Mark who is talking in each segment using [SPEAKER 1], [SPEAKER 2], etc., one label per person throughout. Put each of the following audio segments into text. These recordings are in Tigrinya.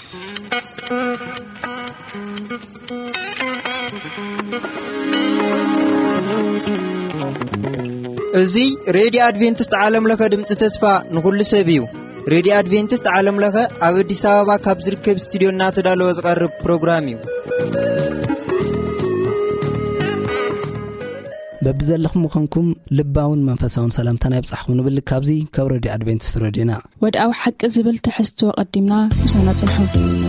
[SPEAKER 1] እዙይ ሬዲዮ አድቬንቲስት ዓለም ለኸ ድምፂ ተስፋ ንኹሉ ሰብ እዩ። ሬዲዮ አድቬንቲስት ዓለም ለኸ ኣብ አዲስ አበባ ካብ ዝርከብ ስቱዲዮ እናተዳለወ ዝቐርብ ፕሮግራም እዩ።
[SPEAKER 2] በብዘለኹም ምኾንኩም ልባውን መንፈሳውን ሰላምታ ይብጻሕኩም ንብል ካብዚ ካብ ሬዲዮ አድቬንቲስት ሬዲዮና
[SPEAKER 3] ወድኣዊ ሓቂ ዝብል ትሕዝቶ ቀዲምና ምሳና ጽንሑ።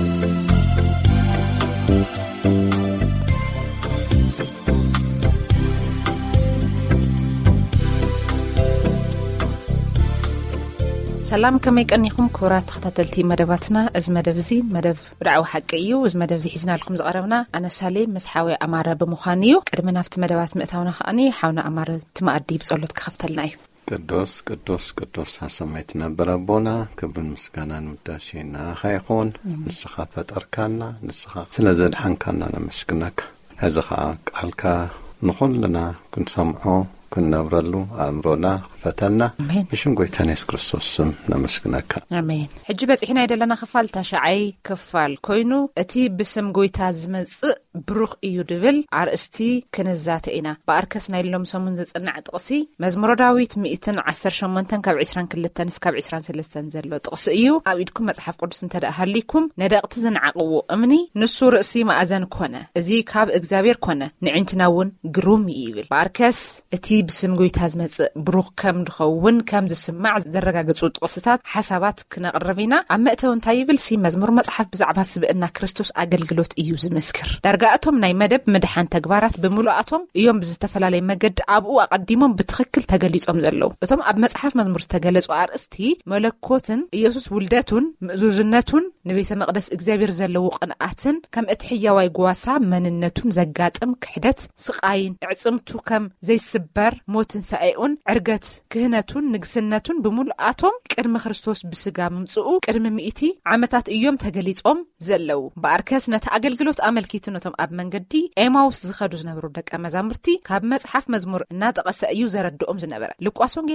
[SPEAKER 3] ሰላም ከመይ ቀኒኹም ክብራት ተኸታተልቲ መደባትና። እዚ መደብ እዚ መደብ ወድዓዊ ሓቂ እዩ። እዚ መደብ እዚ ሒዝናልኩም ዝቐረብና ኣነ ሳሌም መስሓዊ ኣማረ ብምዃን እዩ። ቅድሚ ናፍቲ መደባት ምእታውና ኸኣኒ ሓውና ኣማረ ትማኣዲ ብጸሎት ክኸፍተልና እዩ።
[SPEAKER 4] ቅዱስ ቅዱስ ቅዱስ ሰማይት ነበር አቦና ክብርን ምስጋናን ውዳሴና ኸይኹን። ንስኻ ፈጠርካና ንስኻ ስለዘድሓንካና ነመስግነካ። ሕዚ ኸዓ ቃልካ ንኹልና ክንሰምዖ ክንነብረሉ ኣእምሮና ክፈተልና ብሽም ጎይታና ኢየሱስ ክርስቶስ ስም ነመስግነካ
[SPEAKER 5] አሜን። ሕጂ በጽሒና ይደለና ክፋል ተሻዓይ ክፋል ኮይኑ እቲ ብስም ጎይታ ዝመጽእ ብሩኽ እዩ ድብል አርእስቲ ክንዛተ ኢና በአርከስና ኢሎም ሰሙን ዝጽናዕ ጥቕሲ መዝሙረ ዳዊት 118 ካብ 22 እስካብ 23 ዘሎ ጥቕሲ እዩ። ኣብ ኢድኩም መጽሓፍ ቅዱስ እንተደሃሊኩም ነደቕቲ ዝንዓቅዎ እምኒ ንሱ ርእሲ ማእዘን ኮነ እዚ ካብ እግዚአብሔር ኮነ ንዕንትናውን ግሩም ይብል። በአርከስ እቲ ብስም ጎይታ ዝመጽእ ብሩኽ ከም ድኸውን ከም ዝስማዕ ዘረጋግጹ ጥቕስታት ሓሳባት ክነቕርብና ኣብ መእተው እንታይ ይብል ሲ መዝሙር መጽሓፍ ብዛዕባ ስብእና ክርስቶስ አገልግሎት እዩ ዝመስክር። ዳርጋኣቶም ናይ መደብ ምድሓን ተግባራት ብምሉኣቶም እዮም ብዝተፈላለየ መገዲ ኣብኡ ኣቀዲሞም ብትኽክል ተገሊጾም ዘለዉ። እቶም ኣብ መጽሓፍ መዝሙር ዝተገለጹ አርእስቲ መለኮትን ኢየሱስ ውልደቱን ምእዙዝነቱን ንቤተ መቅደስ እግዚአብሔር ዘለዉ ቅንዓትን ከም እትሕያዋይ ጓሳ መንነቱን ዘጋጥም ክሕደት ስቃይን ዕጽምቱ ከም ዘይስበር ሞትን ሰአይኡን ዕርገት ክህነቱን ንግስነቱን ብምሉኣቶም ቅድሚ ክርስቶስ ብስጋ ምምጽኡ ቅድሚ 100 ዓመታት እዮም ተገሊጾም ዘለዉ። በአርከስ ነቲ አገልግሎት አመልኪቱ ነቶም ኣብ መንገዲ ኤማውስ ዝኸዱ ዝነበሩ ደቀ መዛሙርቲ ካብ መጽሓፍ መዝሙር እናጠቐሰ እዩ ዘረድኦም ዝነበረ። ሉቃስ ወንጌል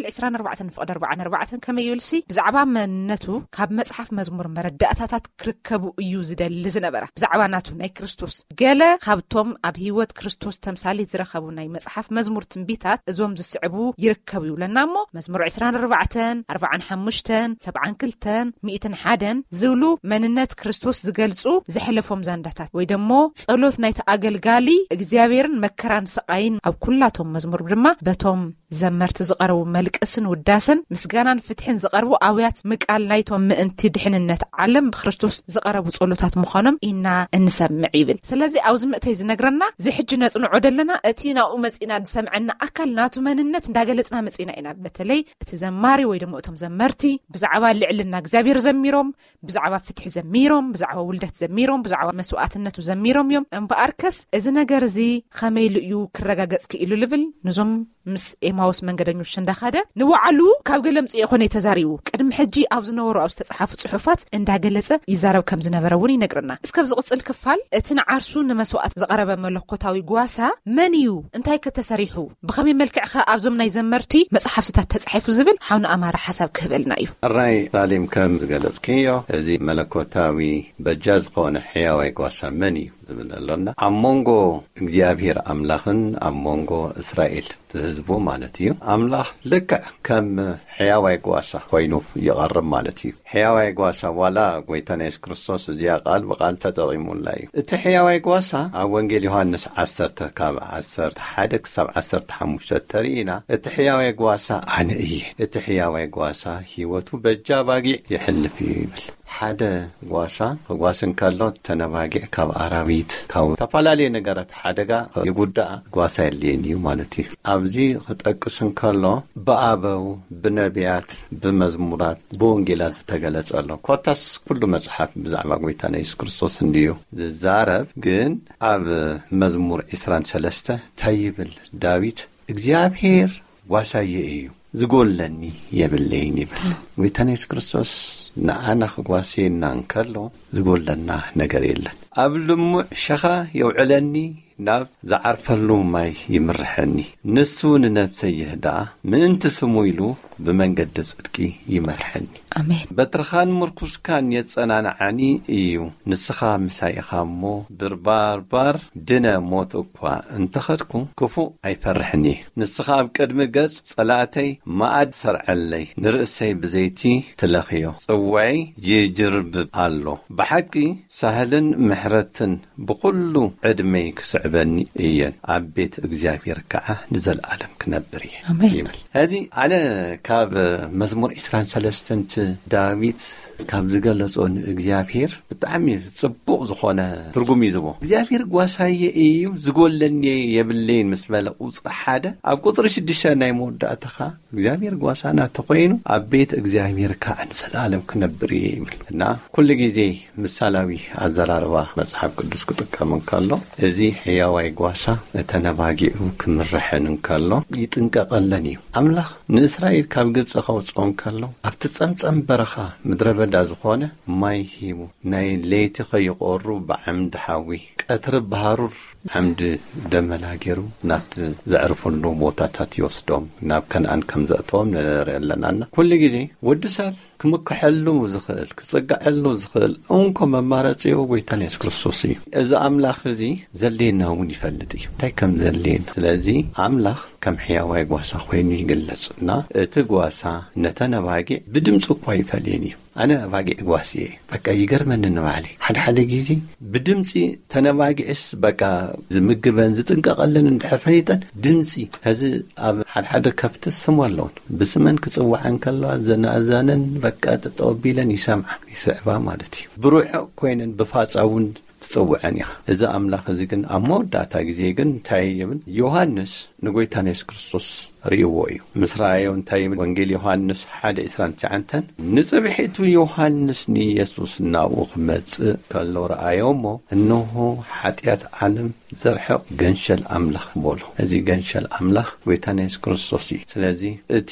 [SPEAKER 5] 24:44 ከመይ ይብልሲ ብዛዕባ መንነቱ ካብ መጽሓፍ መዝሙር መረዳእታታት ክርከቡ እዩ ዝደሊ ዝነበረ። ብዛዕባ ናቱ ናይ ክርስቶስ ገለ ካብቶም ኣብ ህይወት ክርስቶስ ተምሳሌ ዝረኸቡ ናይ መጽሓፍ መዝሙር ትንቢታት እዞም ዝስዕቡ ይርከቡ ይብለና እሞ መዝሙር 24 45 72 101 ዝብሉ መንነት ክርስቶስ ዝገልጹ ዘሕለፎም ዛንዳታት ወይ ደሞ ጸሎት ናይ ተአገልጋሊ እግዚአብሔርን መከራን ስቃይን ኣብ ኩላቶም መዝሙር ድማ በቶም ዘመርት ዝቀርቡ መልቅስን ውዳስን ምስጋናን ፍትሕን ዝቀርቡ አውያት ምቃል ናይቶም ምእንቲ ድሕንነት ዓለም ብክርስቶስ ዝቀርቡ ጸሎታት ምዃኖም ኢና እንሰምዕ ይብል። ስለዚ አውዝ ምእተይ ዝነግረና ዝሕጅ ነጽንዖ ደለና እቲ ናኡ መጺና ዝሰምዐና አካል ናቱ መንነት እንዳገለጽና መጺና ኢና። በተለይ እቲ ዘማሪ ወይ ደሞ እቶም ዘመርቲ ብዛዕባ ልዕልና እግዚአብሔር ዘሚሮም ብዛዕባ ፍትሕ ዘሚሮም ብዛዕባ ውልደት ዘሚሮም ብዛዕባ መስዋዕትነቱ ዘሚሮም እዮም። እምበአርከስ እዚ ነገር እዚ ከመይ ልዩ ክረጋገጽ ክኢሉ ልብል ንዞም ምስ ኤማውስ መንገደኞች እንዳኻደ ንወዓሉ ካብ ገለምጽ የኾነ ተዛሪቡ ቅድም ሕጂ ኣብ ዝነበሩ ኣብ ዝተጻሓፉ ጽሑፋት እንዳገለጸ ይዛረብ ከም ዝነበረውን ይነግርና። እስከብ ዝቕጽል ክፋል እቲ ንዓርሱ ንመስዋዕት ዘቀረበ መለኮታዊ ጓሳ መን እዩ እንታይ ከተሰሪሑ ብኸመይ መልክዕኸ ኣብዞም ናይ ዘመርቲ መጽሓፍታት ተጻሒፉ ዝብል ሓውና ኣማራ ሓሳብ ክህበልና እዩ።
[SPEAKER 4] ራይ ሳሌም ከም ዝገለጽክዮ እዚ መለኮታዊ በጃ ዝኾነ ሕያዋይ ጓሳ መን እዩ ዝብለሎና ኣብ ሞንጎ እግዚአብሔር ኣምላኽን ኣብ ሞንጎ እስራኤል ህዝቡ ማለት እዩ። ኣምላኽ ልክዕ ከም ሕያዋይ ጓሳ ኮይኑ ይቐርብ ማለት እዩ። ሕያዋይ ጓሳ ዋላ ጎይታና ኢየሱስ ክርስቶስ እዚያ ቃል ብቃል ተጠቂሙላ እዩ። እቲ ሕያዋይ ጓሳ ኣብ ወንጌል ዮሐንስ 10 ካብ 11 ክሳብ 15 ተሪኢና እቲ ሕያዋይ ጓሳ ኣነ እየ እቲ ሕያዋይ ጓሳ ህይወቱ በጃ ባጊዕ ይሕልፍ እዩ ይብል። ሓደ ጓሳ ጓስን ካሎ ተነባጊዕ ካብ አራዊት ካብ ተፈላለየ ነገራት ሓደጋ ይጉዳእ ጓሳ የልየን እዩ ማለት እዩ። ኣብዚ ክጠቅስን ካሎ በአበው ብነቢያት ብመዝሙራት ብወንጌላት ዝተገለጸሎ ኮታስ ኩሉ መጽሓፍ ብዛዕባ ጎይታና ኢየሱስ ክርስቶስ እንዲዩ ዝዛረብ ግን ኣብ መዝሙር 23 ታይብል ዳዊት እግዚአብሔር ጓሳዬ እዩ ዝጎለኒ የብለይን ይብል። ጎይታና ኢየሱስ ክርስቶስ ንኣና ኽጓሴና እንከሎ ዝጎለና ነገር የለን። ኣብ ልሙዕ ሸኻ የውዕለኒ ናብ ዝዓርፈሉ ማይ ይምርሐኒ ንሱ ንነፍሰይ ይህዳ ምእንቲ ስሙ ኢሉ ብመንገዲ ጽድቂ ይመርሐኒ
[SPEAKER 5] ኣሜን
[SPEAKER 4] በትርኻን ምርኩስካን የጸናንዓኒ እዩ ንስኻ ምሳይኻ እሞ ብርባርባር ድነ ሞት እኳ እንተኸድኩ ክፉእ ኣይፈርሕኒ ንስኻ ኣብ ቅድሚ ገጽ ጸላእተይ ማኣድ ሰርዐለይ ንርእሰይ ብዘይቲ ትለኽዮ ጽዋይ ይጅርብብ ኣሎ ብሓቂ ሳህልን ምሕረትን ብኩሉ ዕድመይ ክስዕበኒ እየን ኣብ ቤት እግዚኣብሔር ከዓ ንዘለዓለም ክነብር እየ ይብል ሕዚ ኣነ ካብ መዝሙር 23 ዳዊት ካብ ዝገለጾ ንእግዚኣብሔር ብጣዕሚ ጽቡቕ ዝኾነ ትርጉም ይዝቦ እግዚኣብሔር ጓሳየ እዩ ዝጎለኒ የብለይን ምስ በለ ቁጽሪ 1 ኣብ ቁጽሪ 6 ናይ መወዳእታኻ እግዚአብሔር ጓሳና ተኾይኑ ኣብ ቤት እግዚአብሔር ከዓ ንዘለዓለም ክነብር እየ ይብል እና ኩሉ ግዜ ምሳላዊ ኣዘራርባ መጽሓፍ ቅዱስ ክጥቀም እንከሎ እዚ ሕያዋይ ጓሳ ተነባጊዑ ክምርሕን እንከሎ ይጥንቀቐለን እዩ ኣምላኽ ንእስራኤል ካብ ግብጽ ከውፅኦም ከሎ ኣብቲ ጸምጸም በረኻ ምድረ በዳ ዝኾነ ማይ ሂቡ ናይ ለይቲ ኸይቆሩ ብዓምዲ ሓዊ ቀትሪ ባህሩር ዓምዲ ደመና ገይሩ ናብቲ ዘዕርፈሉ ቦታታት ይወስዶም ናብ ከነአን ከም ዘእተዎም ንሪአለናና ኩሉ ግዜ ወዲ ሰብ ክምክሐሉ ዝኽእል ክጽጋዐሉ ዝኽእል እንኮ መማረጺኡ ጎይታ ኢየሱስ ክርስቶስ እዩ እዚ ኣምላኽ እዚ ዘሌና እውን ይፈልጥ እዩ እንታይ ከም ዘሌና ስለዚ ኣምላኽ ከም ሕያዋይ ጓሳ ኮይኑ ይግለጽና እቲ ጓሳ ነተነባጊዕ ብድምፁ እኳ ይፈልየን እዩ ኣነ ባጊዕ ጓስ እየ በቃ ይገርመኒ ንባዕሊ ሓደ ግዜ ብድምፂ ተነባጊዕስ በቃ ዝምግበን ዝጥንቀቐለን እንድሕር ፈሊጠን ድምፂ ሕዚ ኣብ ሓደ ከፍቲ ስም ኣለውን ብስመን ክጽዋዐን ከለዋ ዘናእዛነን በቃ ተጠወቢለን ይስዕባ ማለት እዩ ብሩዕ ኮይነን ብፋጻውን ትጽውዐን ኢኻ እዚ ኣምላኽ እዚ ግን ኣብ መወዳእታ ግዜ ግን እንታይ ይብል ዮሐንስ ንጎይታ ኢየሱስ ክርስቶስ ርእይዎ እዩ ምስ ረኣዮ እንታይ ይብል ወንጌል ዮሐንስ 1:29 ንጽብሒቱ ዮሐንስ ንኢየሱስ ናብኡ ክመጽእ ከሎ ረኣዮሞ እነሆ ሓጢአት ዓለም ዘርሕቕ ገንሸል ኣምላኽ ቦሎ እዚ ገንሸል ኣምላኽ ጎይታ ኢየሱስ ክርስቶስ እዩ ስለዚ እቲ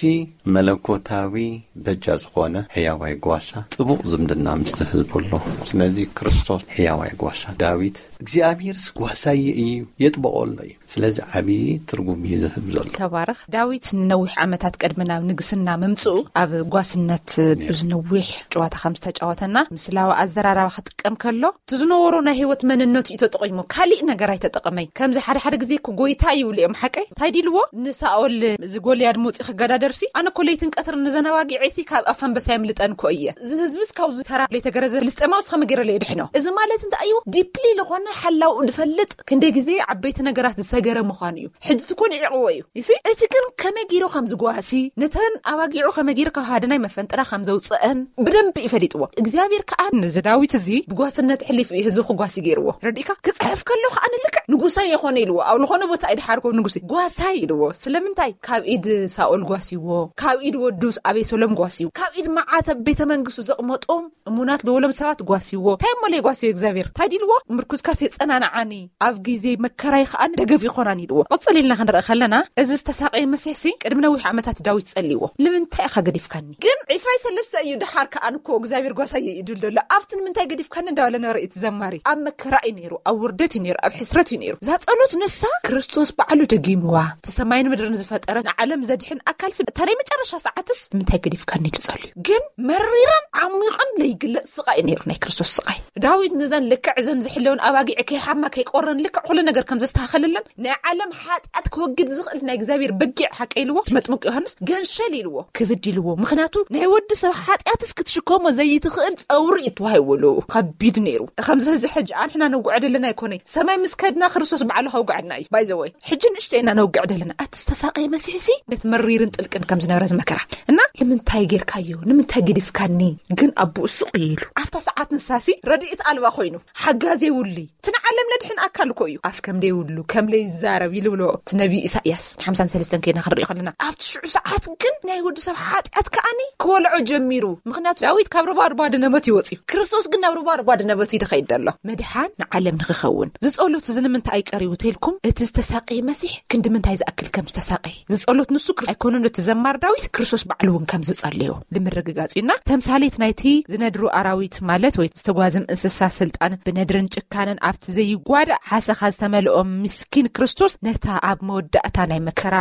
[SPEAKER 4] መለኮታዊ በጃ ዝኾነ ሕያዋይ ጓሳ ጥቡቕ ዝምድና ምስ ህዝብሎ ስለዚ ክርስቶስ ሕያዋይ ጓሳ ዳዊት እግዚአብሔርስ ጓሳየ እዩ የጥበቐሎ እዩ ስለዚ ዓብዪ ትርጉም ይዝህብ ዘሎ
[SPEAKER 5] ተባረኽ ዳዊት ንነዊሕ ዓመታት ቀድሚ ናብ ንግስና መምጽኡ ኣብ ጓስነት ብዝነዊሕ ጨዋታ ከም ዝተጫወተና ምስላዊ ኣዘራራባ ክጥቀም ከሎ ትዝነበሮ ናይ ህይወት መንነቱ እዩ ተጠቒሙ ካሊእ ነገር ኣይተጠቐመይ ከምዚ ሓደ ግዜ ጎይታ ይብል እዮም ሓቀይ ታይዲልዎ ንሳኦል ዝጎልያድ ሞጺ ክገዳደርሲ ኣነ ኮለይትን ቀትር ንዘነባጊዕሲ ካብ ኣፋንበሳ ይምልጠን ኮ እየ ዝህዝብስ ካብዚ ተራ ለይተገረዘ ልስጠማውስ ከመገረለ ይድሕኖ እዚ ማለት እንታይ እዩ ዲፕሊ ለኾነ ሓላው ድፈልጥ ክንደ ግዜ ዓበይቲ ነገራት ዝሰገረ ምዃን እዩ ሕጂ ትኮን ይዕቕዎ እዩ ይሲ እቲ ግን ከመጊሮ ከም ዝጓሲ ነተን ኣባጊዑ ከመጊሮ ካብ ሃደናይ መፈንጥራ ከም ዘውፅአን ብደንብ ይፈሊጥዎ እግዚአብሔር ከዓ ንዝዳዊት እዚ ብጓስነት ሕሊፍ እዩ ህዝቢ ክጓሲ ገይርዎ ረዲካ ክጽሕፍ ከሎ ከዓ ንልክዕ ንጉሳይ ይኾነ ኢልዎ ኣብ ዝኾነ ቦታ ኢድሓርኮ ንጉሲ ጓሳይ ኢልዎ ስለምንታይ ካብ ኢድ ሳኦል ጓሲዎ ካብ ኢድ ወዱስ አቤሰሎም ጓሲዎ ካብ ኢድ መዓተ ቤተ መንግስቱ ዘቕመጦም እሙናት ለወሎም ሰባት ጓሲዎ ታይሞለ ጓሲዎ እግዚአብሔር ታይዲልዎ ምርኩዝካስ የጸናንዓኒ ኣብ ግዜ መከራይ ከዓ ደገፍ ይኾናን ኢልዎ ቀጽሊልና ክንረአ ከለና እዚ ዝተሳቀየ መሲሕሲ ቅድሚ ነዊሕ ዓመታት ዳዊት ጸሊዎ ንምንታይ ኢኻ ገዲፍካኒ ግን 23 እዩ ድሓር ከዓ ንኮ እግዚአብሔር ጓሳየ ይድል ደሎ ኣብቲ ንምንታይ ገዲፍካኒ እንዳበለ ርእት ዘማሪ ኣብ መከራይ ነይሩ ኣብ ውርደት ነይሩ ኣብ ሕስረት ነይሩ ዛጸሎት ንሳ ክርስቶስ በዓሉ ደጊምዋ ተሰማይን ምድርን ዝፈጠረ ንዓለም ዘድሕን ኣካል ሰብ ታሪይ መጨረሻ ሰዓትስ ንምንታይ ገዲፍካኒ ልጸልዩ ግን መሪራን ዓሚቕን ለይግለጽ ስቃይ ነይሩ ናይ ክርስቶስ ስቃይ ዳዊት ንዘን ልክዕ ዘን ዝሕለውን ኣባጊዕ ከይሓማ ከይቆረን ልክዕ ኩሉ ነገር ከም ዘስተኻኸለለን ናይ ዓለም ሓጢአት ክወግድ ዝኽእል ናይ እግዚአብሔር በጊዕ ሓቀይልዎ መጥምቅ ዮሐንስ ገንሸል ኢልዎ ክብድ ኢልዎ ምክንያቱ ናይ ወዲ ሰብ ሓጢአትስ ክትሽከሞ ዘይትኽእል ጸውሪ ይትዋይወሉ ከቢድ ነይሩ ከምዚ ሕጂ ሕጂ ኣንሕና ነውግዕደለና ይኮነይ ሰማይ ምስከድና ክርስቶስ በዓሉ ከውግዕድና እዩ ባይዘወይ ሕጂ ንእሽተይና ነውግዕደለና ኣትስተሳቀየ መሲሕሲ ነት መሪርን ጥልቅን ከም ዝነበረ ዝመከራ እና ንምንታይ ጌርካዮ ንምንታይ ገዲፍካኒ ግን ኣቦኡ ሱቕ ኢሉ ኣብታ ሰዓት ንሳሲ ረድኢት ኣልባ ኮይኑ ሓጋዜ ውሊ ትንዓለም ለድሕን ኣካል ኮይኑ ኣፍ ከም ደይውሉ ከም ለይዛረብ ይልብሎ ትነቢ ኢሳይያስ 53 ከይና ክንርኢ ከለና ኣብቲ ሽዑ ሰዓት ግን ናይ ወዲ ሰብ ሓጢአት ከኣኒ ክወልዖ ጀሚሩ ምክንያቱ ዳዊት ካብ ርባርባ ድነበቱ ይወፅዩ ክርስቶስ ግን ናብ ርባርባ ድነበቱ ይድኸይድ ኣሎ መድሓን ንዓለም ንኽኸውን ዝጸሎት እዚ ንምንታይ ኣይቀሪቡ ተልኩም እቲ ዝተሳቀየ መሲሕ ክንዲ ምንታይ ዝኣክል ከም ዝተሳቀየ ዝጸሎት ንሱ ኣይኮነን ተዘማር ዳዊት ክርስቶስ በዓሉ እውን ከም ዝጸልዮ ንምርግጋጽና ተምሳሌት ናይቲ ዝነድሩ ኣራዊት ማለት ወይ ዝተጓዝም እንስሳ ስልጣን ብነድርን ጭካነን ኣብቲ ዘይጓዳ ሓሰኻ ዝተመልኦም ምስኪን ክርስቶስ ነታ ኣብ መወዳእታ ናይ መከራ ዝበጽሖ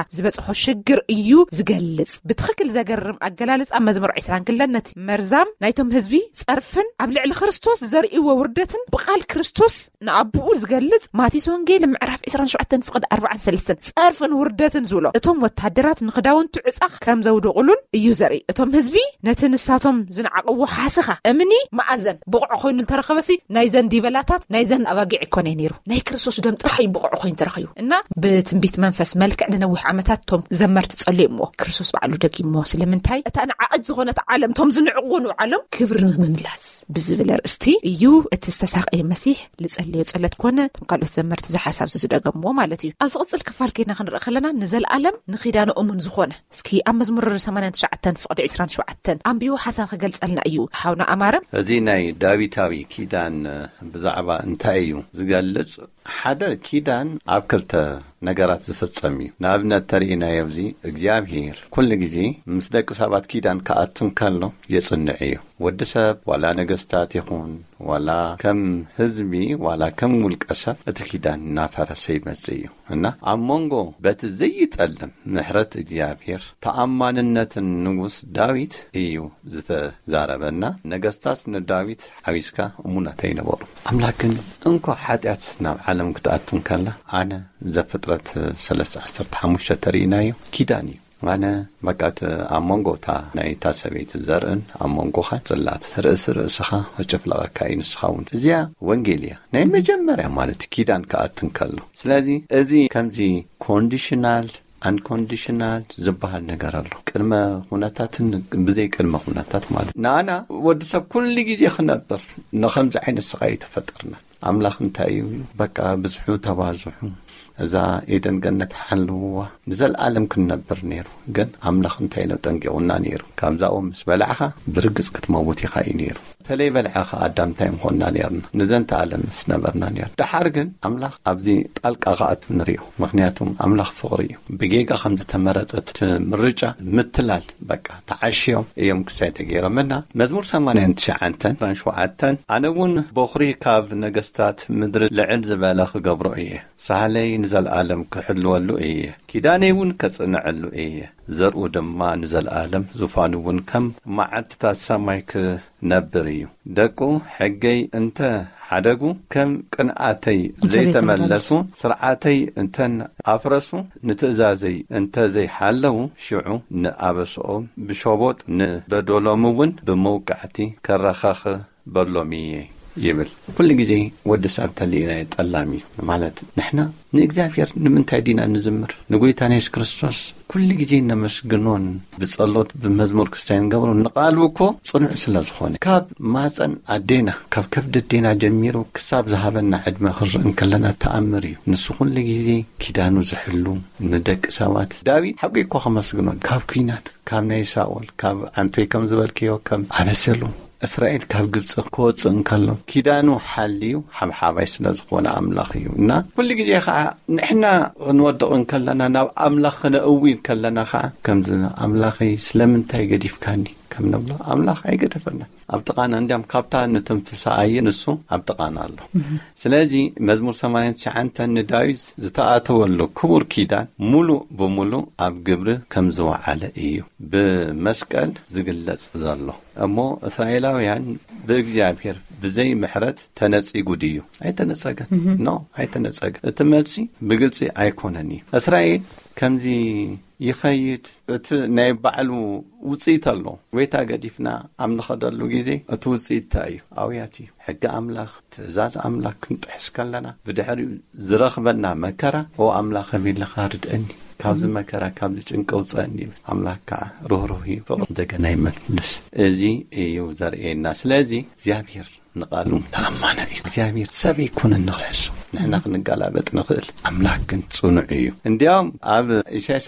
[SPEAKER 5] ዘብፅሖ ሽግር እዩ ዝገልጽ ብትኽክል ዘገርም ኣገላልጽ ኣብ መዝሙር 22 ነቲ መርዛም ናይቶም ህዝቢ ጸርፍን ኣብ ልዕሊ ክርስቶስ ዘርእይዎ ውርደትን ብቓል ክርስቶስ ንኣቡኡ ዝገልጽ ማቴዎስ ወንጌል ምዕራፍ 27 ፍቅዲ 43 ጸርፍን ውርደትን ዝብሎ እቶም ወታደራት ንኽዳውንቱ ዕጻኽ ከም ዘውድቑሉን እዩ ዘርኢ እቶም ህዝቢ ነቲ ንሳቶም ዝንዓቕዎ ሓስኻ እምኒ ማእዘን ብቑዕ ኮይኑ ተረኸበሲ ናይ ዘንዲበላታት ናይ ዘን ኣባጊዕ ይኮነ ነይሩ ናይ ክርስቶስ ደም ጥራይ ብቑዕ ኮይኑ ተረኸዩ እና ብትንቢት መንፈስ መልክዕ ንነዊሕ ዓመታት ቶም ዘመርቲ ጸልይሞ ክርስቶስ ባዕሉ ደጊሞ ስለምንታይ እታ ንዓቐት ዝኾነት ዓለም ቶም ዝንዕቕዎን ዓለም ክብሪ ንምምላስ ብዝብል ርእስቲ እዩ እቲ ዝተሳቀየ መሲሕ ዝጸልዮ ጸሎት ኮነ ቶም ካልኦት ዘመርቲ ዝሓሳብ ዝደገምዎ ማለት እዩ ኣብ ዝቕጽል ክፋል ከይና ክንርኢ ከለና ንዘለዓለም ንኺዳኑ እሙን ዝኾነ እስኪ ኣብ መዝሙር 89 ፍቅዲ 27 ኣንቢዮ ሓሳብ ክገልጸልና እዩ ሓውና ኣማረ
[SPEAKER 4] እዚ ናይ ዳዊታዊ ኪዳን ብዛዕባ እንታይ እዩ ዝገልጽ ሓደ ኪዳን ኣብ ክልተ ነገራት ዝፍጸም እዩ ንኣብነት ተሪእና የብዚ እግዚአብሔር ኩሉ ግዜ ምስ ደቂ ሰባት ኪዳን ከኣቱን ከሎ የጽንዕ እዩ ወዲ ሰብ ዋላ ነገስታት ይኹን ዋላ ከም ህዝቢ ዋላ ከም ውልቀ ሰብ እቲ ኪዳን እናፈረሰ ይመጽእ እዩ እና ኣብ መንጎ በቲ ዘይጠልም ምሕረት እግዚአብሔር ተኣማንነትን ንጉስ ዳዊት እዩ ዝተዛረበና ነገስታት ንዳዊት ሓዊስካ እሙናት ኣይነበሩ ኣምላክ ግን እንኳ ኃጢአት ናብ ዓለም ክትኣቱን ከላ ኣነ ዘፍጥረት 3:15 ተሪእናዮ ኪዳን እዩ ኣነ በቃት ኣብ መንጎታ ናይ ታሰበይት ዘርእን ኣብ መንጎኻ ጽላት ርእስኻ ወጨፍለቐካ ይንስኻውን እዚያ ወንጌልያ ናይ መጀመርያ ማለት ኪዳን ከኣቱን ከሎ ስለዚ እዚ ከምዚ ኮንዲሽናል አንኮንዲሽናል ዝበሃል ነገር ኣሎ ቅድመ ሁነታትን ብዘይ ቅድመ ሁነታት ማለት ናና ወድሰብ ኩሉ ግዜ ክነብር ንኸምዚ ዓይነት ስቃይ ተፈጠርና ኣምላኽ እንታይ እዩ በቃ ብዙሕ ተባዝሑ እዛ ኤደን ገነት ሓልዋ ንዘለዓለም ክንነብር ነይሩ ግን ኣምላኽ እንታይ ነው ጠንቂቁና ነይሩ ካብዛኦ ምስ በልዓኻ ብርግጽ ክትመውት ኢኻ እዩ ነይሩ ተለይ በልዓኻ ኣዳም እንታይ ምኾንና ነርና ንዘንተ ዓለም ስነበርና ነር ድሓር ግን ኣምላኽ ኣብዚ ጣልቃ ኸኣቱ ንሪኦ ምክንያቱም ኣምላኽ ፍቕሪ እዩ ብጌጋ ከም ዝተመረጸት ምርጫ ምትላል በቃ ተዓሽዮም እዮም ክሳይ ተገይሮምና መዝሙር 89:27 ኣነ እውን በኹሪ ካብ ነገስታት ምድሪ ልዕል ዝበለ ክገብሮ እየ ሳህለይ ንዘለዓለም ክሕልወሉ እየ ኪዳነይ እውን ከጽንዐሉ እየ ዘርኡ ድማ ንዘለዓለም ዙፋኑ እውን ከም መዓልትታት ሰማይ ክነብር እዩ ደቁ ሕገይ እንተ ሓደጉ ከም ቅንኣተይ ዘይተመለሱ ስርዓተይ እንተን ኣፍረሱ ንትእዛዘይ እንተ ዘይሓለዉ ሽዑ ንኣበስኦም ብሸቦጥ ንበደሎም እውን ብመውቃዕቲ ከረኸኽ በሎም እየ ይብል ኩሉ ግዜ ወዲ ሰብ ተሊእና ጠላሚ ማለት ንሕና ንእግዚአብሔር ንምንታይ ዲና ንዝምር ንጎይታና ኢየሱስ ክርስቶስ ኩሉ ግዜ ነመስግኖን ብጸሎት ብመዝሙር ክርስቲያን ገብሮ ንቃልውኮ ጽኑዕ ስለዝኾነ ካብ ማፀን ኣዴና ካብ ከብዲ ዴና ጀሚሩ ክሳብ ዝሃበና ዕድመ ክርአን ከለና ተኣምር እዩ ንሱ ኩሉ ግዜ ኪዳኑ ዝሕሉ ንደቂ ሰባት ዳዊት ሓቂኮ ከመስግኖን ካብ ኩናት ካብ ናይ ሳኦል ካብ አንቶይ ከም ዝበልክዮ ከም ኣበሰሉ እስራኤል ካብ ግብጽ ክወጽእ እንከሎ ኪዳኑ ሓልዩ ሓብሓባይ ስለዝኾነ ኣምላኽ እዩ እና ኩሉ ግዜ ከዓ ንሕና ክንወድቕ እንከለና ናብ ኣምላኽ ክነእዊ እንከለና ከዓ ከምዚ ኣምላኸይ ስለምንታይ ገዲፍካኒ ከም ነብሎ ኣምላኽ ኣይገደፈና ኣብ ጥቃና እንዲያም ካብታ ንትንፍሳኣየ ንሱ ኣብ ጥቃና ኣሎ ስለዚ መዝሙር 89 ንዳዊት ዝተኣተወሉ ክቡር ኪዳን ሙሉእ ብሙሉእ ኣብ ግብሪ ከም ዝወዓለ እዩ ብመስቀል ዝግለጽ ዘሎ እሞ እስራኤላውያን ብእግዚአብሔር ብዘይ ምሕረት ተነጺጉ ድዩ ኣይተነጸገን ኖ ኣይተነጸገን እቲ መልሲ ብግልጺ ኣይኮነን እዩ እስራኤል ከምዚ ይኸይድ እቲ ናይ ባዕሉ ውጽኢት ኣሎ ወይታ ገዲፍና ኣምልኸደሉ ጊዜ እቲ ውጽኢት እዩ ኣውያት እዩ ሕጊ ኣምላኽ ትእዛዝ ኣምላኽ ክንጥሕስ ከለና ብድሕሪኡ ዝረኽበና መከራ ኦ ኣምላኽ ከቢልኻ ርድአኒ ካብዚ መከራ ካብ ጭንቀ ውፅአኒ ኣምላኽ ከዓ ርህሩህ እዩ ፍቕሪ እንደገና ይመልስ እዚ እዩ ዘርእየና ስለዚ እግዚአብሔር ንቃሉ ተኣማነ እዩ እግዚአብሔር ሰብ ይኩን ንኽሕሱ ንሕና ክንጋላበጥ ንኽእል ኣምላኽ ግን ጽኑዕ እዩ እንዲያውም ኣብ ኢሳይያስ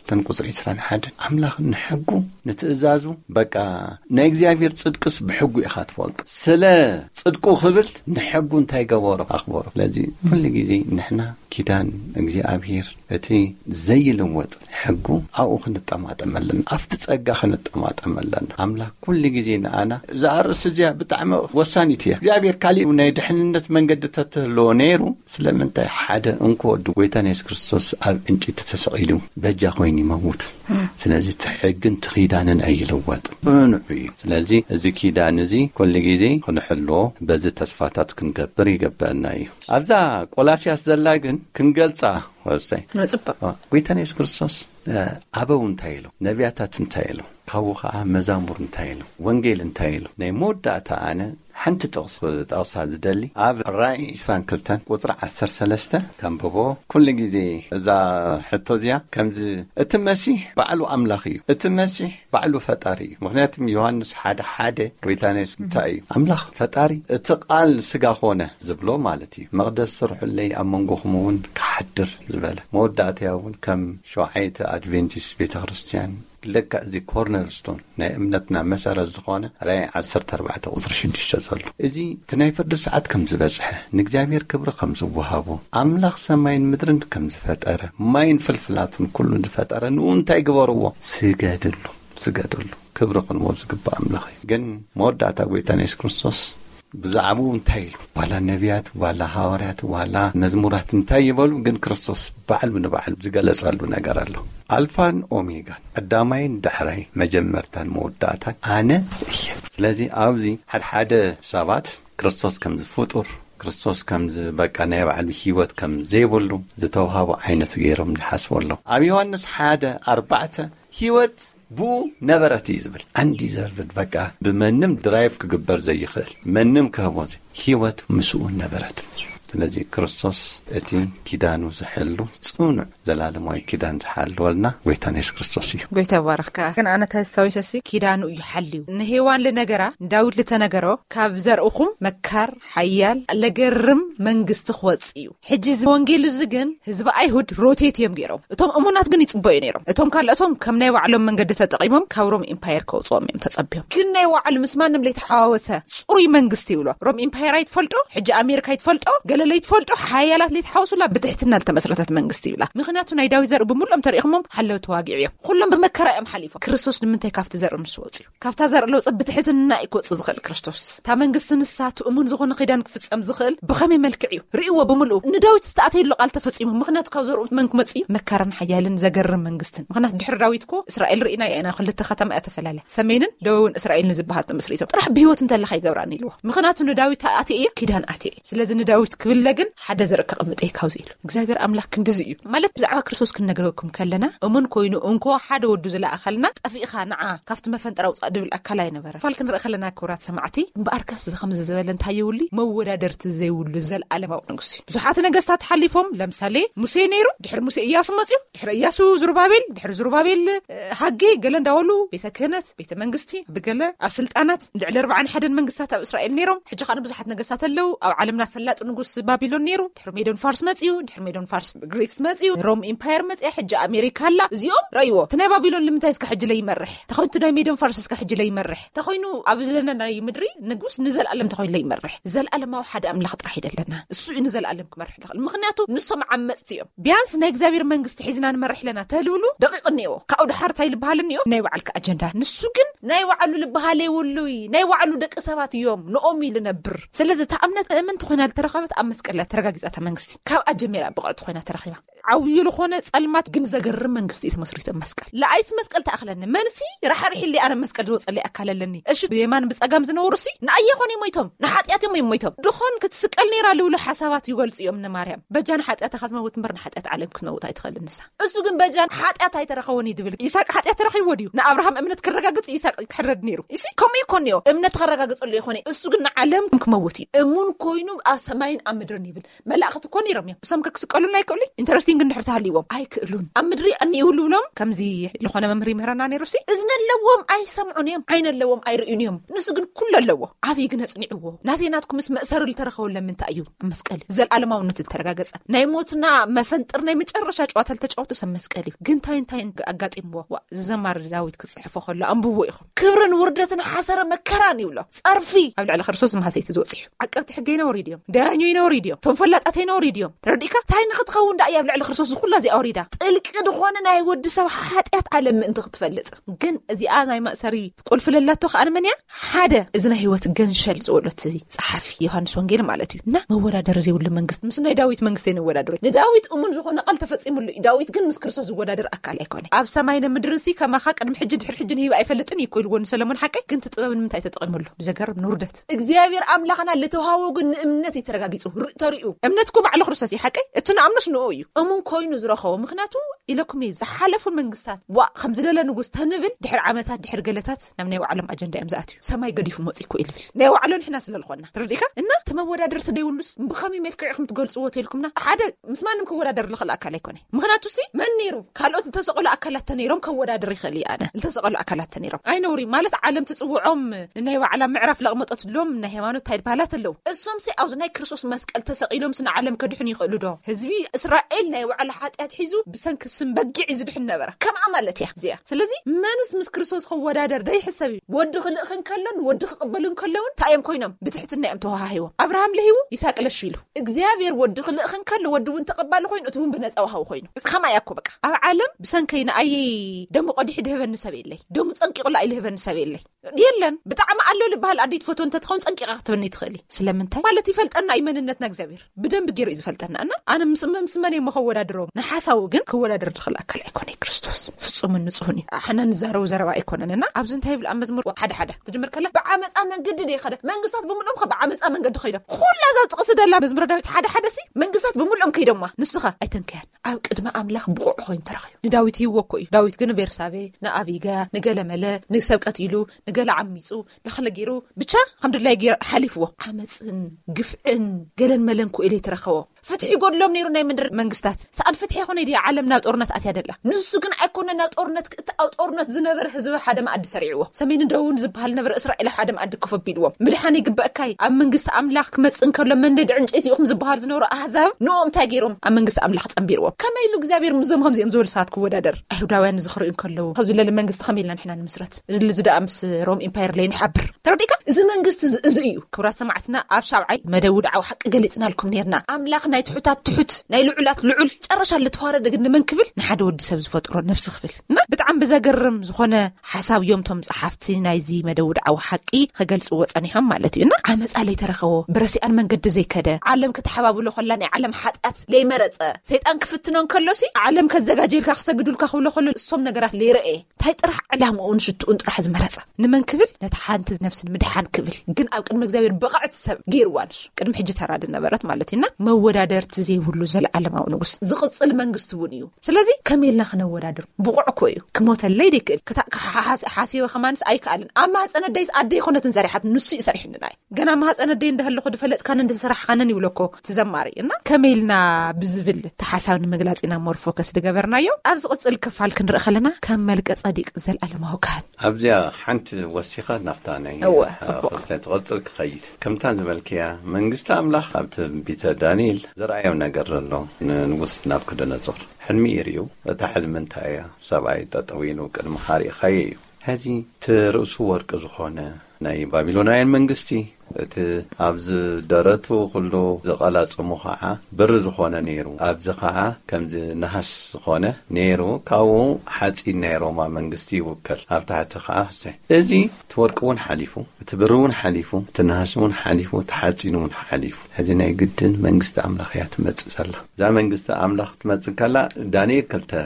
[SPEAKER 4] 42:21 ኣምላኽ ንሕጉ ንትእዛዙ በቃ ናይ እግዚአብሔር ጽድቅስ ብሕጉ ኢኻ ትፈልጥ ስለ ጽድቁ ክብል ንሕጉ እንታይ ገበሮ ኣኽበሮ ስለዚ ኩሉ ግዜ ንሕና ኪዳን እግዚአብሔር እቲ ዘይልወጥ ሕጉ ኣብኡ ክንጠማጠመለና ኣብቲ ጸጋ ክንጠማጠመለና ኣምላኽ ኩሉ ግዜ ንኣና ዛርስ እዚያ ብጣዕሚ ወሳኒት እያ እግዚአብሔር ካሊእ ናይ ድሕንነት መንገድታት ኣሎ ነይሩ ስለምንታይ ሓደ እንኮ ወዲ ጎይታና ኢየሱስ ክርስቶስ ኣብ እንጭት ተሰቂሉ በጃ ኮይኑ ይመውት ስለዚ ትሕግን ትኺዳንን ኣይለወጥ ንዑ ስለዚ እዚ ኪዳን እዚ ኩሉ ግዜ ክንሕሎ በዚ ተስፋታት ክንገብር ይገባና እዩ ኣብዛ ቆላስያስ ዘላ ግን ክንገልጻ ወሳይ
[SPEAKER 3] ንጽባ
[SPEAKER 4] ጎይታና ኢየሱስ ክርስቶስ ኣበው እንታይ ኢሉ ነቢያታት እንታይ ኢሉ ካብኡ ከዓ መዛሙር እንታይ ኢሉ ወንጌል እንታይ ኢሉ ናይ መወዳእታ ኣነ ሓንቲ ጠቕሳ ዝደሊ ኣብ ራእይ 22 ቁጥሪ 13 ከምብቦ ኩሉ ግዜ እዛ ሕቶ እዚኣ ከምዚ እቲ መሲሕ ባዕሉ ኣምላኽ እዩ እቲ መሲሕ ባዕሉ ፈጣሪ እዩ ምክንያቱም ዮሐንስ ሓደ ጎይታና ኢየሱስ እንታይ እዩ ኣምላኽ ፈጣሪ እቲ ቃል ስጋ ኾነ ዝብሎ ማለት እዩ መቅደስ ስርሑለይ ኣብ መንጎኹም እውን ክሓድር ዝበለ መወዳእታ እውን ከም ሸውዓይቲ ኣድቬንቲስት ቤተክርስቲያን ለካ እዚ ኮርነርስቶን ናይ እምነትና መሰረት ዝኾነ ራእይ 14 ቁጥሪ 6 ዘሎ እዚ ትናይ ፍርዲ ሰዓት ከም ዝበጽሐ ንእግዚአብሔር ክብሪ ከም ዝወሃቦ ኣምላኽ ሰማይን ምድርን ከም ዝፈጠረ ማይን ፍልፍላቱን ኩሉ ዝፈጠረ ንኡ እንታይ ግበርዎ ስገድሉ ክብሪ ክንዎ ዝግባእ ኣምላኽ ግን መወዳእታ ጎይታና ኢየሱስ ክርስቶስ ብዛዕባ እንታይ ኢሉ ዋላ ነቢያት ዋላ ሐዋርያት ዋላ መዝሙራት እንታይ ይበሉ ግን ክርስቶስ ባዕሉ ንባዕሉ ዝገለጸሉ ነገር ኣሎ አልፋን ኦሜጋን ቀዳማይን ድሕራይ መጀመርታን መወዳእታን ኣነ እየ ስለዚ ኣብዚ ሓደ ሰባት ክርስቶስ ከም ዝፍጡር ክርስቶስ ከም በቃ ናይ ባዕሉ ህይወት ከም ዘይብሉ ዝተውሃቡ ዓይነት ገይሮም ዝሓስበሉ ኣብ ዮሐንስ 1:4 ህይወት ቡ ነበረት ይዝብል አንዲ ዘርብድ በቃ በመንም ድራይቭ ክግበር ዘይኽእል መንም ከቦዝ ህይወት ምስኡ ነበረት ስለዚ ክርስቶስ እቲ ኪዳኑ ዝሕሉ ጽኑዕ ዘላለማዊ ኪዳን ዝሓልወልና ጎይታና ኢየሱስ ክርስቶስ እዩ
[SPEAKER 3] ጎይታ ባረከ ግን ኣነ ተስተውሰሲ ኪዳኑ ይሐልዩ ንሄዋን ለነገራ ዳዊት ለተነገሮ ካብ ዘርኡኹም መካር ሓያል ለገርም መንግስት ክወጽዩ ሕጂ ወንጌል ዝግን ህዝብ አይሁድ ሮቴት እዮም ገይሮም እቶም እሙናት ግን ይጽበዩ ነይሮም እቶም ካልኦቶም ከም ናይ ባዕሎም መንገዲ ተጠቂሞም ካብ ሮም ኢምፓየር ከውጾም እዮም ተጸብዮም ግን ናይ ባዕሉ ምስማንም ለይተሓዋወሰ ጽሩይ መንግስት ይብሎ ሮም ኢምፓየር አይትፈልጦ ሕጂ አሜሪካ አይትፈልጦ ለይት ፈልጦ ሓያላት ለይተሓውሱላ ብትሕትና ለተመስረተት መንግስት ይብላ ምኽንያቱ ናይ ዳዊት ዘር ብምሉም ተሪኽሞም ሓለው ተዋጊዕ እዮም ኩሎም በመከራኦም ሓሊፎም ክርስቶስ ንምንታይ ካፍቲ ዘር ንስወጽዩ ካፍታ ዘር ለውጽ ብትሕትና ይኮጽ ዝኽእል ክርስቶስ ታ መንግስት ንሳቱ እሙን ዝኾነ ኺዳን ክፍጸም ዝኽእል ብኸመይ መልክዕ እዩ ርእይዎ ብምሉኡ ንዳዊት ዝተኣተይሉ ቃል ተፈጺሙ ምኽንያቱ ካብ ዘርኡ መንክ መጽዩ መካራን ሓያልን ዘገርም መንግስትን ምኽንያቱ ድሕሪ ዳዊት ኮ እስራኤል ርኢና የና ክልተ ከተማ ተፈላለ ሰሜንን ደቡብን እስራኤልን ዝባሃት መስሪቶም ጥራሕ ብህይወት እንተለኻ ይገብራን ኢልዎ ምኽንያቱ ንዳዊት ኣትየ ኪዳን ኣትየ ስለዚ ንዳዊት ክብለግን ሓደ ዘር ከቅምጥ ካውዚ ኢሉ እግዚአብሔር አምላክ ክንድዚ እዩ ማለት ብዛዕባ ክርስቶስ ክንነግረኩም ከለና እሙን ኮይኑ እንኮ ሓደ ወዱ ዝላኣኸልና ጠፊኻ ንዓ ካፍቲ መፈንጠራው ጻድብል አካላይ ነበረ ፋልክን ረኸለና ክብራት ሰማዕቲ በአርከስ ዝኸም ዝበለ እንታይ ይውሊ መወዳደርቲ ዘይውሉ ዘለዓለማው ንጉስ ብዙሓት ነገስታት ሓሊፎም ለምሳሌ ሙሴ ነይሩ ድሕሪ ሙሴ ኢያሱ መጽዩ ድሕሪ ኢያሱ ዙሩባቤል ድሕሪ ዙሩባቤል ሃጌ ገለንዳወሉ ቤተ ክህነት ቤተ መንግስቲ ብገለ ኣብ ስልጣናት ልዕሊ 41 መንግስታት ኣብ እስራኤል ነይሮም ሕጂ ኻነ ብዙሓት ነገስታት ኣለው ኣብ ዓለምና ፈላጥ ንጉስ ባቢሎን ነይሩ ድሕሪ ሜዶን ፋርስ መጽዩ ድሕሪ ሜዶን ፋርስ ግሪክስ መጽዩ ሮም ኢምፓየር መጽያ ሕጂ አሜሪካ ላ እዚኦም ራይዎ ተናይ ባቢሎን ልምንታይ እስከ ሕጂ ላይ ይመርሕ ተኾይኑ ናይ ሜዶን ፋርስ እስከ ሕጂ ላይ ይመርሕ ተኾይኑ ኣብ ዘለና ናይ ምድሪ ንጉስ ንዘልዓለም ተኾይኑ ላይ ይመርሕ ዘለዓለማው ሓደ ኣምላኽ ጥራሕ ይደለና እሱ ንዘልዓለም ክመርሕ ይኽእል ምኽንያቱ ንሶም ዓመጽቲ እዮም ቢያንስ ናይ እግዚአብሔር መንግስት ሒዝና ንመርሕ ለና ተልብሉ ደቂቕ ነይዎ ካብኡ ድሓርታይ ልባሃልን እዮም ናይ ባዕልካ አጀንዳ ንሱ ግን ናይ ባዕሉ ልባሃለ ይውሉይ ናይ ባዕሉ ደቂ ሰባት እዮም ንኦም ይልነብር ስለዚ ተኣምነት እምንቲ ኮይና ተረኸበት ኣብ መስቀል ተረጋግጻታ መንግስቲ ካብ አጀሜራ ብቕርጥ ኮይና ተረኺባ ዓውይሉ ኾነ ጸልማት ግን ዘገርም መንግስቲ ተመስሪት መስቀል ለአይስ መስቀል ተኣኽለኒ መንሲ ረሓርሒሊ ኣነ መስቀል ዝወጸለ ኣካለለኒ እሺ የማን ብጸጋም ዝነውሩሲ ንኣየ ኾነ ይሞይቶም ንሓጢያቶም ይሞይቶም ድኾን ክትስቀል ነይራ ልውሉ ሓሳባት ይገልጽ እዮም ንማርያም በጃን ሓጢያት ተኻትመውት ምር ንሓጢያት ዓለም ክነውታ ይትኸልንሳ እሱ ግን በጃን ሓጢያት ኣይተረኸወኒ ድብል ይስሐቅ ሓጢያት ተረኺቦ ድዩ ንአብርሃም እምነት ክረጋግጽ ይስሐቅ ክሕረድ ነይሩ እሺ ከምኡ ይኮንዮ እምነት ክረጋግጽሉ ይኾነ እሱ ግን ዓለም ክመውት እዩ እሙን ኮይኑ ኣብ ሰማይን ኣብ ምድርን ይብል መላእኽት ኮን ይሮም እዮም እሶም ከክስቀሉና ይክእሉ ኢንተረስቲንግ እንድሕር ተሃልይዎም ኣይክእሉን ኣብ ምድሪ ኣንይብሉ ብሎም ከምዚ ዝኾነ መምህር ይምህረና ነይሩሲ እዝነለዎም ኣይሰምዑን እዮም ዓይነለዎም ኣይርእዩን እዮም ንሱ ግን ኩሉ ኣለዎ ዓብይ ግን ኣጽኒዕዎ ናቴናትኩም ምስ መእሰር ልተረኸወለ ምንታይ እዩ ኣብ መስቀል ዘለዓለማውነት ልተረጋገጸ ናይ ሞትና መፈንጥር ናይ መጨረሻ ጨዋታ ልተጫወቱ ሰብ መስቀል እዩ ግን ታይንታይን ኣጋጢምዎ ዘማር ዳዊት ክጽሕፎ ከሎ ኣንብቦ ኢኹም ክብርን ውርደትን ሓሰረ መከራን ይብሎ ጸርፊ ኣብ ልዕሊ ክርስቶስ ማሕሰይቲ ዝወጽሑ ዓቀብቲ ሕገ ይነውሩ ድዮም ዳኛዩ ይነውሩ ድዮም ቶም ፈላጣት ይነውሩ ድዮም ተረዲካ ታይ ንኽትኸውን ዳእያ ኣብ ልዕሊ
[SPEAKER 5] ባዕሉ ክርስቶስ ዝኩላ እዚ ኣውሪዳ ጥልቂ ድኾነ ናይ ወዲ ሰብ ሓጢያት ዓለም ምእንቲ ክትፈልጥ ግን እዚኣ ናይ ማእሰሪ ቁልፍ ለላቶ ከኣነ መንያ ሓደ እዚ ናይ ህይወት ገንሸል ዝበሎት ጸሓፊ ዮሃንስ ወንጌል ማለት እዩ እና መወዳደር ዘይብሉ መንግስት ምስ ናይ ዳዊት መንግስት ይንወዳደሩ ንዳዊት እሙን ዝኾነ ቃል ተፈጺሙሉ ዳዊት ግን ምስ ክርስቶስ ዝወዳደር ኣካል ኣይኮነ ኣብ ሰማይነ ምድርሲ ከማኻ ቅድሚ ሕጂ ድሕሪ ሕጂ ሂብ ኣይፈልጥን ይኮልዎን ሰለሞን ሓቀይ ግን ጥበብ ንምንታይ ተጠቂሙሉ ብዘገርም ንውርደት እግዚአብሔር ኣምላኽና ለተዋሃቦ ግን እምነት ይተረጋጊጹ ተሪኡ እምነትኩ ባዕሉ ክርስቶስ ይሓቀይ እቲ ንኣምነስ ንኦ እዩ እሙን ኮይኑ ዝረኸቦ ምክንያቱ ኢለኩም ዝሓለፉ መንግስታት ዋ ከም ዝደለ ንጉስ ተንብል ድሕሪ ዓመታት ድሕሪ ገለታት ናብ ናይ ባዕሎም ኣጀንዳ እዮም ዝኣትዩ ሰማይ ገዲፉ መጽይኩ ኢልብል ናይ ባዕሎም ሕና ስለልኾና ትርዲካ እና ተመወዳደር ተደይውሉስ ብኸመይ መልክዕኩም ትገልጽዎ ተልኩምና ሓደ ምስማንም ክወዳደር ልኽእል ኣካል ኣይኮነ ምክንያቱ መን ነይሩ ካልኦት ዝተሰቀሉ ኣካላት ተነይሮም ከወዳደር ይኽእል ያነ ዝተሰቀሉ ኣካላት ተነይሮም ኣይነውሪ ማለት ዓለም ትጽውዖም ናይ ባዕላ ምዕራፍ ለቕመጦት ድሎም ናይ ሃይማኖት ታይባላት ኣለው እሶም ኣብዚ ናይ ክርስቶስ መስቀል ተሰቂሎም ስነ ዓለም ከድሕን ይኽእሉ ዶ ህዝቢ እስራኤል ናይ ባዕላ ሓጢያት ሒዙ ብሰንኪ ስም በጊዕ ዝድሕን ነበረ ከምኣ ማለት እያ እዚኣ ስለዚ መንስ ምስ ክርስቶስ ክወዳደር ደይሕሰብ ወዲ ክልእኽን ከሎን ወዲ ክቕበሉን ከለውን ታዮም ኮይኖም ብትሕትና እዮም ተዋሃሂቦም አብርሃም ለሂቡ ይስሐቅ ለሽኢሉ እግዚአብሔር ወዲ ክልእኽን ከሎ ወዲ እውን ተቐባሉ ኮይኑ እቲ እውን ብነፃ ወሃቡ ኮይኑ እስከማ ያኮ በቃ ኣብ ዓለም ብሰንከይና ኣይ ደሞ ቀዲሕ ድህበን ሰብ የለይ ደሞ ፀንቂቁላ ኢልህበን ሰብ የለይ የለን ብጣዕሚ ኣሎ ልባል ኣዲት ፎቶ እንተትኸውን ፀንቂቃ ክትብኒ ትኽእሊ ስለምንታይ ማለት ይፈልጠና ይመንነትና እግዚአብሔር ብደንብ ገይሩ ይዝፈልጠና እና ኣነ ምስመን የመወዳድሮም ንሓሳቡ ግን ክወዳደር ድኽእል ኣካል ኣይኮነ ክርስቶስ ፍጹም ንጹህን እዩ ኣሕና ንዛረቡ ዘረባ ኣይኮነንና ኣብዚ እንታይ ይብል ኣብ መዝሙር ሓደ ትጅምር ከላ ብዓመፃ መንገዲ ደይኸደ መንግስታት ብምሎም ብዓመፃ መንገዲ ኸይዶም ኩላ ዛው ጥቕስ ደላ መዝሙር ዳዊት ሓደ ሲ መንግስታት ብምሎም ከይዶማ ንስኻ ኣይተንከያን ኣብ ቅድመ ኣምላኽ ብቑዕ ኮይኑ ተረኺቡ ንዳዊት ይወኮ እዩ ዳዊት ግን ቤርሳቤ ንኣቢጋ ንገለመለ ንሰብቀት ኢሉ ንገለ ዓሚፁ ለኸለ ገይሩ ብቻ ከምድላይ ገይሩ ሓሊፍዎ ዓመፅን ግፍዕን ገለን መለንኩ ኢለ ተረኸቦ ፍትሒ ጎድሎም ነይሩ ናይ ምድር መንግስታት ሰኣን ፍትሒ ይኾነ ዲ ዓለም ናብ ጦርነት ኣትያ ደላ ንሱ ግን ኣይኮነ ናብ ጦርነት ክእትኣው ጦርነት ዝነበረ ህዝቢ ሓደ ማዕዲ ሰሪዕዎ ሰሜን ደውን ዝበሃል ነበረ እስራኤል ሓደ ማዕዲ ከፈቢልዎም ምድሓን ይግበአካይ ኣብ መንግስቲ ኣምላኽ ክመፅን ከሎ መንደድ ዕንጨይቲ ይኹም ዝበሃል ዝነበሩ ኣህዛብ ንኦም እንታይ ገይሮም ኣብ መንግስቲ ኣምላኽ ፀንቢርዎም ከመይ ኢሉ እግዚአብሔር ምዞም ከምዚኦም ዝበሉ ሰዓት ክወዳደር ኣይሁዳውያን ዝኽርኡን ከለው ካብ ዝለለ መንግስቲ ከመይ ኢልና ንሕና ንምስረት ዝደኣ ምስ ሮም ኢምፓየር ላይ ንሓብር ተረዲካ እዚ መንግስቲ እዚ እዩ ክብራት ሰማዕትና ኣብ ሻብዓይ መደቡ ድዓው ሓቂ ገሊጽናልኩም ነርና ኣምላኽ ናይ ትሑታት ትሑት ናይ ልዑላት ልዑል ጨረሻ ልተዋረደ ግን መን ክብል ንሓደ ወዲ ሰብ ዝፈጥሮ ነፍሲ ክብል እና ብጣዕሚ ብዘገርም ዝኾነ ሓሳብ እዮም ቶም ጸሓፍቲ ናይዚ መደቡ ድዓው ሓቂ ከገልጽዎ ጸኒሖም ማለት እዩ እና ዓመፃ ላይ ተረኸቦ ብረሲኣን መንገዲ ዘይከደ ዓለም ከተሓባብሎ ኸላ ናይ ዓለም ሓጢያት ለይመረፀ ሰይጣን ክፍትኖን ከሎሲ ዓለም ከዘጋጀልካ ክሰግዱልካ ክብሎ ኸሎ እሶም ነገራት ለይርአ እንታይ ጥራሕ ዕላምኡን ሽቱኡን ጥራሕ ዝመረፀ ንመን ክብል ነቲ ሓንቲ ነፍስን ምድሓን ክብል ግን ኣብ ቅድሚ እግዚአብሔር በቕዕቲ ሰብ ገይርዋ ንሱ ቅድሚ ሕጂ ተራድ ነበረት ማለት ኢና መወዳደርቲ ዘይብሉ ዘለዓለማዊ ንጉስ ዝቕፅል መንግስቲ እውን እዩ ስለዚ ከመይልና ክነወዳድር ብቑዕ ኮ እዩ ክሞተለይ ደይክእል ሓሲበ ኸማንስ ኣይከኣልን ኣብ ማህፀነደይስ ኣደይ ኮነትን ሰሪሓት ንሱ ይሰርሕንና ገና ማህፀነደይ እንደህለኹ ድፈለጥካን እንደሰራሕካነን ይብለኮ ትዘማሪ እና ከመይልና ብዝብል ተሓሳብ ንምግላጽ ኢና ሞር ፎከስ ድገበርናዮ ኣብ ዝቕፅል ክፋል ክንርኢ ከለና ከም መልቀ ጸዲቅ ዘለዓለማዊ ካህን
[SPEAKER 4] ኣብዚያ ሓንቲ ወሲኻ ናፍታ ናይ ተቐፅል ክኸይድ ከምታን ዝበልክያ መንግስቲ ኣምላኽ ኣብቲ ቤተ ዳንኤል ዘረኣዮም ነገር ዘሎ ንንጉስ ናቡከደነፆር ሕልሚ ይርዩ እታ ሕልሚ እንታይ እያ ሰብኣይ ጠጠው ኢሉ ቅድሚ ካሪእኻየ እዩ ሕዚ ትርእሱ ወርቂ ዝኾነ ናይ ባቢሎናውያን መንግስቲ እቲ ኣብዚ ደረቱ ኩሉ ዝቐላጽሙ ከዓ ብሪ ዝኾነ ነይሩ ኣብዚ ከዓ ከምዚ ነሃስ ዝኾነ ነይሩ ካብኡ ሓፂን ናይ ሮማ መንግስቲ ይውከል ኣብ ታሕቲ ከዓ እዚ እቲ ወርቂ እውን ሓሊፉ እቲ ብሪ እውን ሓሊፉ እቲ ነሃስ እውን ሓሊፉ እቲ ሓፂን እውን ሓሊፉ ሕዚ ናይ ግድን መንግስቲ ኣምላኽ እያ ትመጽእ ዘላ እዛ መንግስቲ ኣምላኽ ትመጽእ ከላ ዳንኤል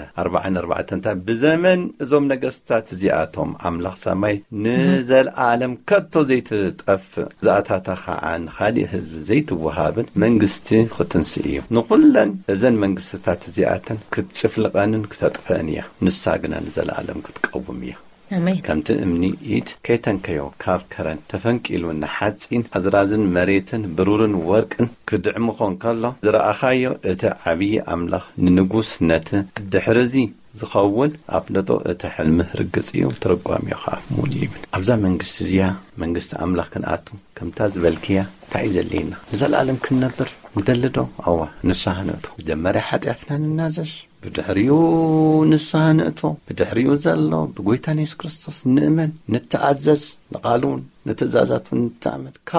[SPEAKER 4] 2:44 ብዘመን እዞም ነገስታት እዚኣቶም ኣምላኽ ሰማይ ንዘለዓለም ከቶ ዘይትጠፍእ ዛኣታታ ከዓ ንኻሊእ ህዝቢ ዘይትወሃብን መንግስቲ ክትንስእ እዩ ንኹለን እዘን መንግስትታት እዚኣተን ክትጭፍልቐንን ክተጥፈአን እያ ንሳ ግና ንዘለዓለም ክትቀውም እያ ከምቲ እምኒ ኢድ ከይተንከዮ ካብ ከረን ተፈንቂሉ ንሓፂን ኣዝራዝን መሬትን ብሩርን ወርቅን ክድዕምኾን ከሎ ዝረኣኻዮ እቲ ዓብዪ ኣምላኽ ንንጉስ ነቲ ድሕርዚ ዝኸውን ኣብ ነጦ እቲ ሕልሚ ርግጽ እዩ ትርጓሜዮ ከዓ ሙሉ ይብል ኣብዛ መንግስቲ እዚያ መንግስቲ ኣምላኽ ክንኣቱ ከምታ ዝበልክያ እንታይ ዘሌና ንዘለዓለም ክንነብር ንደልዶ ኣዋ ንስሓ ንእቶ መጀመርያ ሓጢኣትና ንናዘዝ ብድሕሪኡ ንስሓ ንእቶ ብድሕሪኡ ዘሎ ብጎይታ ኢየሱስ ክርስቶስ ንእመን ንተኣዘዝ ንቓሉን ንትእዛዛቱን ንተኣመን ካብኡ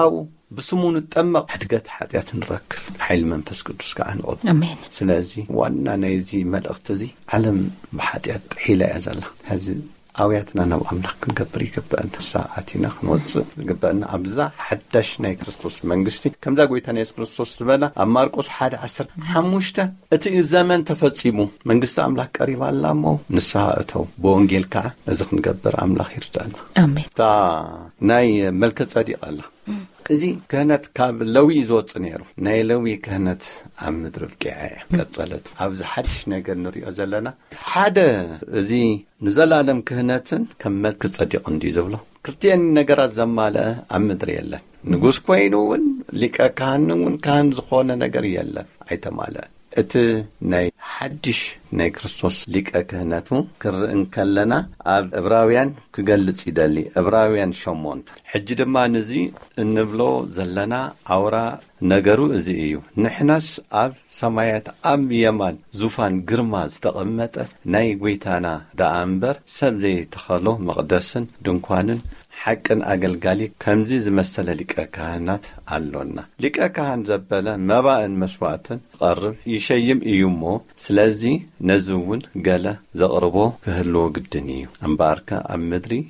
[SPEAKER 4] بسمون التمق حتقت حتيات نركب حيل منفس قدس كعن قد
[SPEAKER 3] أمين.
[SPEAKER 4] سلازي وانا نيزي ملأختزي علم بحتيات حيلة أزلا هذه أوياتنا نو أملاك نقبري قبأنا ساعاتنا نوصل قبأنا أبزا حدش ناي كريستوس منجستي كم ذا قويت ناي كريستوس بنا أماركوس حاد عسر حموشته أتي زمن تفتصيمو منجست أملاك قريب الله مو نساءته بونجيل كع أزخ نقبر أملاك يرجعنا
[SPEAKER 3] أمين.
[SPEAKER 4] تا ناي ملك صديق الله إذا كانت كاب لوي زوت نيرو ناي لوي كانت عم مدرب كعاية كتصلت عبز حدش نقدر نري أزلنا حدا زي نزل عالم كهناتن كمل كتصدق عندي زوله كرتين نجار الزمالة عم مدري يلا نجوس كوينون لك كانون كان زخونة نجار يلا عيتمالا ناي حدش ناي كريستوس لك كهناتو كرن كلنا عبراويان كقلت يدلي عبراويان شمونت حج ما نزي النبلو زلنا عورا نجارو زيو نحناس عب سمايات عم يمان زوفان قرماز تقمت ناي قويتانا دا أمبر سبزي تخلو مقدسن دنكوانن حقن أقلقالي كمزي زمسل لك كهنات علونا لك كهن زبالة مباء مسواتن قرب يشيم إيومو سلازي نزون قالا زغربو كهلو قدنيو أمباركا أم مدري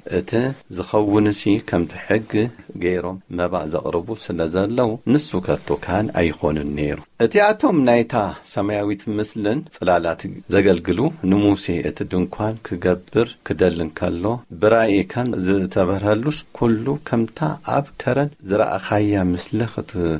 [SPEAKER 4] زخونسي كم تحق غيرهم مباء زغربو سلازلو نسو كاتو كان أيخون النيرو اتياتهم نايتا سماويت مثلن صلالات زغلغلو نموسي اتدنكوان كغبر كدلن كالو برأي كان زتبرهلوس كله كمتا اب كرن زرع خايا مثلخ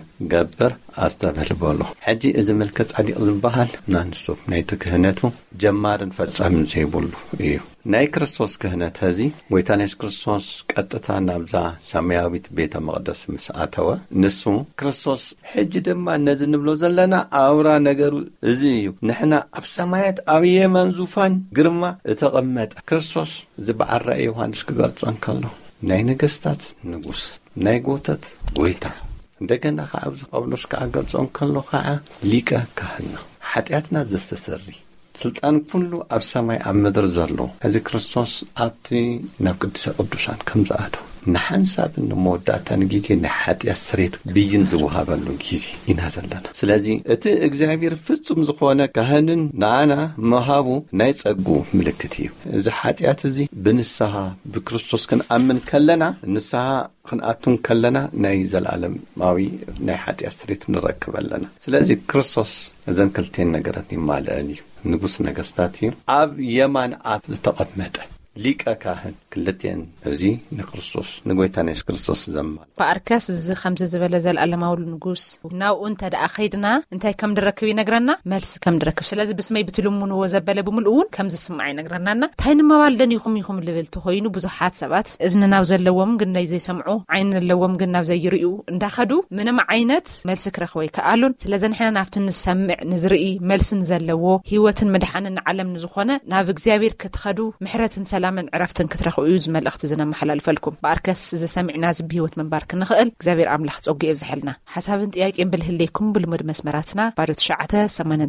[SPEAKER 4] تغبر استبر بولو حجي اذا ملكت علي زبحال نانستوب نايت كهنتو جمارن فصام زيبولو ايو ناي كريستوس كهنت هذه ويتانيس كريستوس قطتا نابزا سماويت بيت مقدس مساتوا نسو كريستوس حجي دما نزنبلو لنا أورا نجارو زيو نحنا أبسمايات أبيه منزوفان قرما تقمت كريستوس زبع الرأي يوحنس كقرص أنكله ناي نجستات نجوس ناي قوتت ويتا دكنا خابز قبلش كقرص أنكله خا ليكا كهنا حتياتنا زستسري سلطان كله أبسماي أمدر زلو هذا كريستوس أبتي نفقد سقدوسان كم زاتو نحنساب إنه مودات نجيجي نحات يسريت بيجن زوها بلو كيزي ينهزل لنا سلاجي اتي اكزابير فتم زخوانا كهنن نانا مهابو نايس اقو ملكتيو إذا حاتيات زي بنسها بكريستوس كان أمن كلنا نسها خنقاتون كلنا ناي زالعالم ماوي ناي حات يسريت نركب لنا سلاجي كريستوس إذن كلتين نقراتني مالاني نقص نقستاتي عب يمان عب استقمت ليك أكاهن كلتين أزي نكريستوس نقويتانيس كريستوس زمان
[SPEAKER 3] فأركاس زي خمسة زبالة زي الألماول نقوس ناو أنت دا أخيدنا أنت كم دركبي نقرنا مالس كم دركب سلازي بسمي بتلومون وزبالة بملؤون كم زي سمعي نقرنا تاين ما والدن يخم الليفل تهوينو بزحات سبات إذن ناو زي اللوام قلنا زي سمعو عين اللوام قلنا زي يرئو انداخدو منما عينت مالسك رخوي كقالون سلازي نحنا نافتن نسمع نزرئي مالس نزلوو هيوة مدحان نعلم نزخونا نافق زيابير كتخدو محرة سلام عرفتن كترخو يوز ملأخت زنا محلال فلكم باركس إذا سمعنا زبيوت من بارك نخقل زابير عم لحظ أوجي بزحلنا حساب انت ياك إن بالهليكم بالمد مسمراتنا بارو تشعته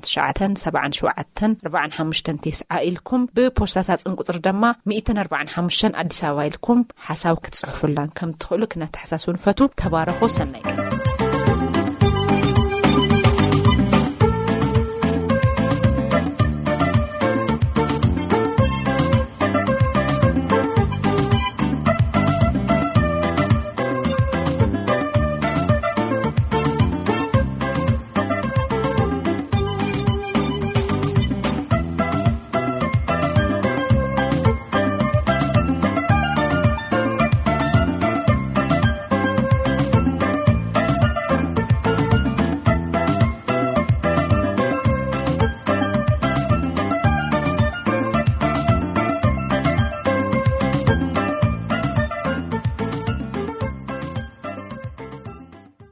[SPEAKER 3] 8 7 7 4 5 9 إلكم ببوستات انقطر دما 145 أديس أبابا إلكم حساب كتصحفوا لنا كم تخلوا كنا تحسسون فتو تباركوا سنة